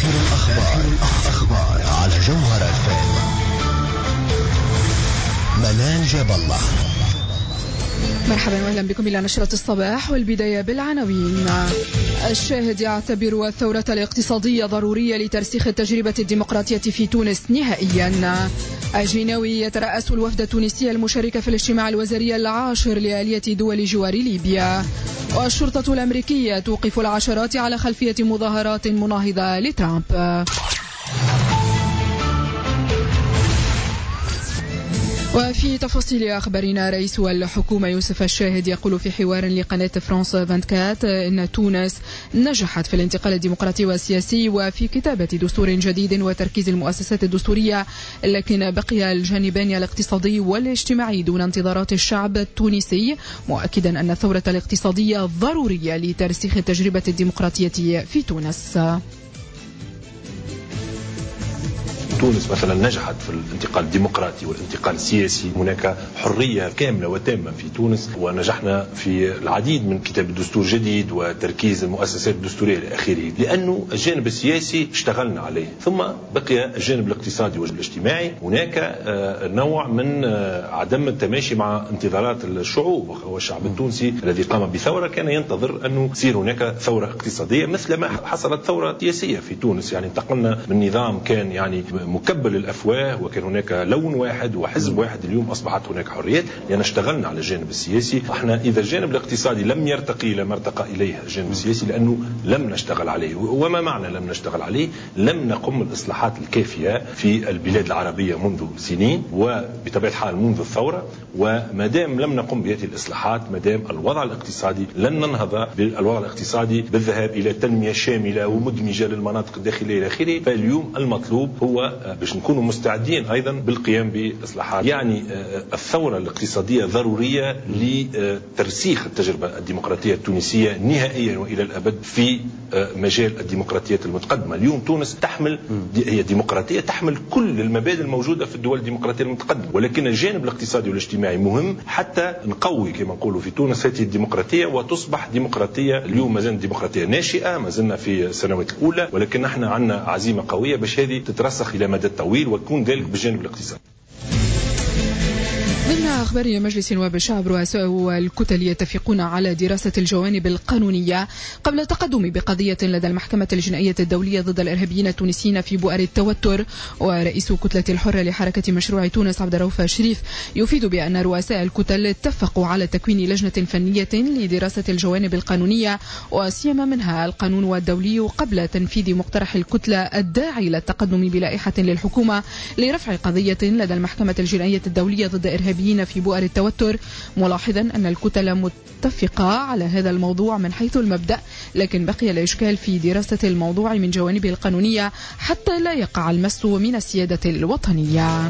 آخر الأخبار على جوهر FM. منال جاب الله. مرحبا واهلا بكم الى نشرة الصباح، والبداية بالعناوين. الشاهد يعتبر الثورة الاقتصادية ضرورية لترسيخ التجربة الديمقراطية في تونس نهائيا. الجناوي يترأس الوفد التونسي المشارك في الاجتماع الوزاري العاشر لآلية دول جوار ليبيا. والشرطة الأمريكية توقف العشرات على خلفية مظاهرات مناهضة لترامب. وفي تفاصيل أخبارنا، رئيس الحكومة يوسف الشاهد يقول في حوار لقناة فرانس 24 إن تونس نجحت في الانتقال الديمقراطي والسياسي وفي كتابة دستور جديد وتركيز المؤسسات الدستورية، لكن بقي الجانبان الاقتصادي والاجتماعي دون انتظارات الشعب التونسي، مؤكدا أن الثورة الاقتصادية ضرورية لترسيخ التجربة الديمقراطية في تونس. تونس مثلا نجحت في الانتقال الديمقراطي والانتقال السياسي، هناك حرية كاملة وتامة في تونس، ونجحنا في العديد من كتاب دستور جديد وتركيز المؤسسات الدستورية إلى آخره، لأنه الجانب السياسي اشتغلنا عليه، ثم بقي الجانب الاقتصادي والاجتماعي. هناك نوع من عدم التماشي مع انتظارات الشعوب، والشعب التونسي الذي قام بثورة كان ينتظر أنه تصير هناك ثورة اقتصادية مثل ما حصلت ثورة سياسية في تونس. يعني انتقلنا من نظام كان يعني مكبل الأفواه وكان هناك لون واحد وحزب واحد، اليوم أصبحت هناك حريات لأن اشتغلنا على الجانب السياسي. احنا إذا الجانب الاقتصادي لم يرتقي لما ارتقى إليه الجانب السياسي لأنه لم نشتغل عليه. وما معنى لم نشتغل عليه؟ لم نقم الإصلاحات الكافية في البلاد العربية منذ سنين وبطبيعة الحال منذ الثورة، وما دام لم نقم بهذه الإصلاحات، ما دام الوضع الاقتصادي لن ننهض بالوضع الاقتصادي بالذهاب إلى تنمية شاملة ومدمجة للمناطق الداخلية إلى آخره. فاليوم المطلوب هو باش نكونوا مستعدين أيضا بالقيام بإصلاحات. يعني الثورة الاقتصادية ضرورية لترسيخ التجربة الديمقراطية التونسية نهائيا وإلى الأبد في مجال الديمقراطيات المتقدمة. اليوم تونس تحمل هي ديمقراطية تحمل كل المبادئ الموجودة في الدول الديمقراطية المتقدمة، ولكن الجانب الاقتصادي والاجتماعي مهم حتى نقوي كما نقولوا في تونس هذه الديمقراطية وتصبح ديمقراطية. اليوم ما زلنا ديمقراطية ناشئة، ما زلنا في السنوات الأولى، ولكن نحن عندنا عزيمة قوية باش هذه تترسخ إلى مدى طويل وتكون ذلك بالجانب الاقتصادي. ضمن أخبار مجلس نواب الشعب، رؤساء الكتل يتفقون على دراسة الجوانب القانونية قبل التقدم بقضية لدى المحكمة الجنائية الدولية ضد الإرهابيين التونسيين في بؤر التوتر. ورئيس كتلة الحرة لحركة مشروع تونس عبد الرؤوف شريف يفيد بأن رؤساء الكتل اتفقوا على تكوين لجنة فنية لدراسة الجوانب القانونية وسيما منها القانون الدولي قبل تنفيذ مقترح الكتلة الداعي للتقدم بلائحة للحكومة لرفع قضية لدى المحكمة الجنائية الدولية ضد إرهابيين في بؤر التوتر، ملاحظا أن الكتل متفقة على هذا الموضوع من حيث المبدأ، لكن بقي الإشكال في دراسة الموضوع من جوانبه القانونية حتى لا يقع المس من السيادة الوطنية.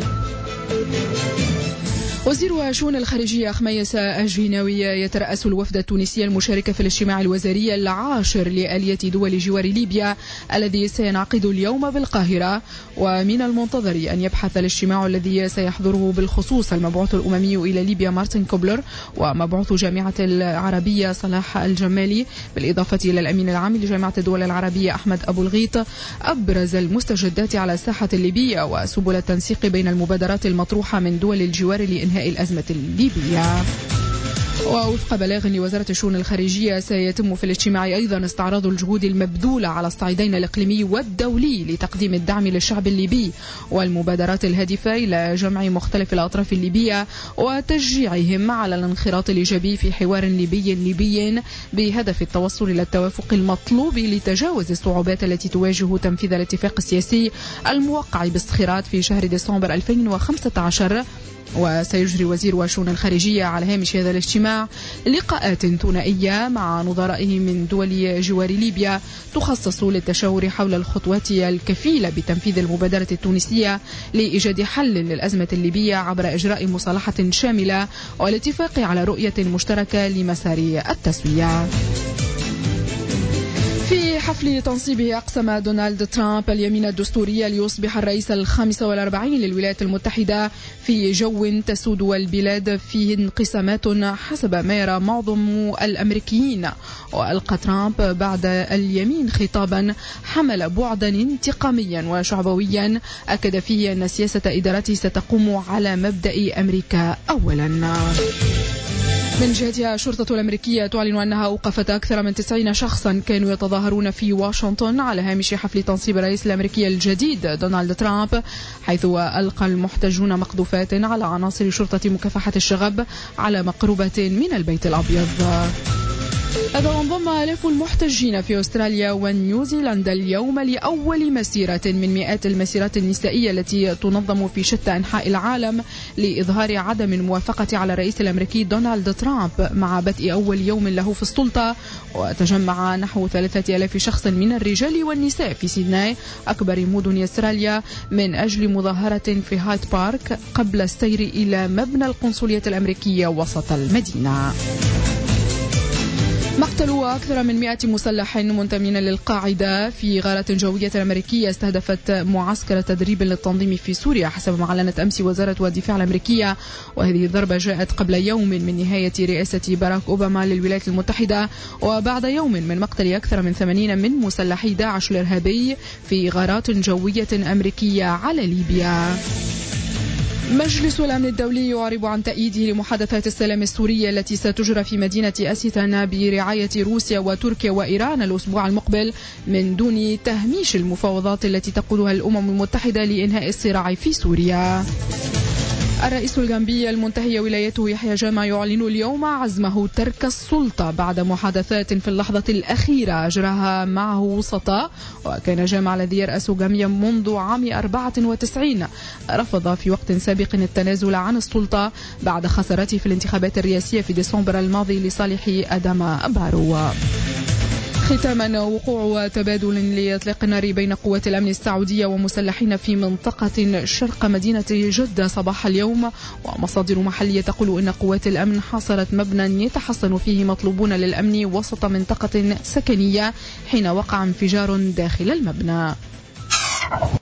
وزير الشؤون الخارجية أخميس الجناوي يترأس الوفد التونسي المشارك في الاجتماع الوزاري العاشر لآلية دول جوار ليبيا الذي سينعقد اليوم بالقاهرة. ومن المنتظر أن يبحث الاجتماع الذي سيحضره بالخصوص المبعوث الأممي إلى ليبيا مارتن كوبلر ومبعوث جامعة العربية صلاح الجمالي بالإضافة إلى الأمين العام لجامعة الدول العربية أحمد أبو الغيط أبرز المستجدات على الساحة الليبية وسبل التنسيق بين المبادرات المطروحة من دول الجوار لإنهاء الأزمة الليبية. ووفق بلاغ لوزارة الشؤون الخارجية سيتم في الاجتماع أيضا استعراض الجهود المبذولة على الصعيدين الإقليمي والدولي لتقديم الدعم للشعب الليبي والمبادرات الهادفة إلى جمع مختلف الأطراف الليبية وتشجيعهم على الانخراط الإيجابي في حوار ليبي بهدف التوصل إلى التوافق المطلوب لتجاوز الصعوبات التي تواجه تنفيذ الاتفاق السياسي الموقع باستخيرات في شهر ديسمبر 2015. وسيجري وزير الشؤون الخارجية على هامش هذا الاجتماع لقاءات ثنائية مع نظرائه من دول جوار ليبيا تخصص للتشاور حول الخطوات الكفيلة بتنفيذ المبادرة التونسية لإيجاد حل للأزمة الليبية عبر إجراء مصالحة شاملة والاتفاق على رؤية مشتركة لمسار التسوية. حفل تنصيبه أقسم دونالد ترامب اليمين الدستوري ليصبح الرئيس 45 للولايات المتحدة في جو تسود البلاد فيه انقسامات حسب ما يرى معظم الأمريكيين. وألقى ترامب بعد اليمين خطابا حمل بعدا انتقاميا وشعبويا أكد فيه أن سياسة إدارته ستقوم على مبدأ أمريكا أولا. من جهتها الشرطة الأمريكية تعلن أنها أوقفت أكثر من 90 شخصا كانوا يتظاهرون في واشنطن على هامش حفل تنصيب الرئيس الأمريكي الجديد دونالد ترامب، حيث ألقى المحتجون مقذوفات على عناصر شرطة مكافحة الشغب على مقربة من البيت الأبيض. هذا وانضم آلاف المحتجين في أستراليا ونيوزيلندا اليوم لأول مسيرة من مئات المسيرات النسائية التي تنظم في شتى أنحاء العالم لإظهار عدم الموافقة على الرئيس الأمريكي دونالد ترامب مع بدء أول يوم له في السلطة. وتجمع نحو 3000 شخص من الرجال والنساء في سيدناي أكبر مدن أستراليا من أجل مظاهرة في هايد بارك قبل السير إلى مبنى القنصلية الأمريكية وسط المدينة. مقتل أكثر من 100 مسلح منتمين للقاعدة في غارة جوية أمريكية استهدفت معسكر تدريب للتنظيم في سوريا حسب ما أعلنت أمس وزارة الدفاع الأمريكية. وهذه الضربة جاءت قبل يوم من نهاية رئاسة باراك أوباما للولايات المتحدة وبعد يوم من مقتل أكثر من 80 من مسلحي داعش الإرهابي في غارات جوية أمريكية على ليبيا. مجلس الأمن الدولي يعرب عن تأييده لمحادثات السلام السورية التي ستجرى في مدينة أستانا برعاية روسيا وتركيا وإيران الأسبوع المقبل من دون تهميش المفاوضات التي تقودها الأمم المتحدة لإنهاء الصراع في سوريا. الرئيس الغامبي المنتهي ولايته يحيى جاما يعلن اليوم عزمه ترك السلطة بعد محادثات في اللحظة الأخيرة أجراها معه وسطاء. وكان جاما الذي يرأس غامبيا منذ عام 94 رفض في وقت سابق التنازل عن السلطة بعد خسارته في الانتخابات الرئاسية في ديسمبر الماضي لصالح أداما بارو. ختاما، وقوع تبادل لإطلاق النار بين قوات الأمن السعودية ومسلحين في منطقة شرق مدينة جدة صباح اليوم. ومصادر محلية تقول إن قوات الأمن حاصرت مبنى يتحصن فيه مطلوبون للأمن وسط منطقة سكنية حين وقع انفجار داخل المبنى.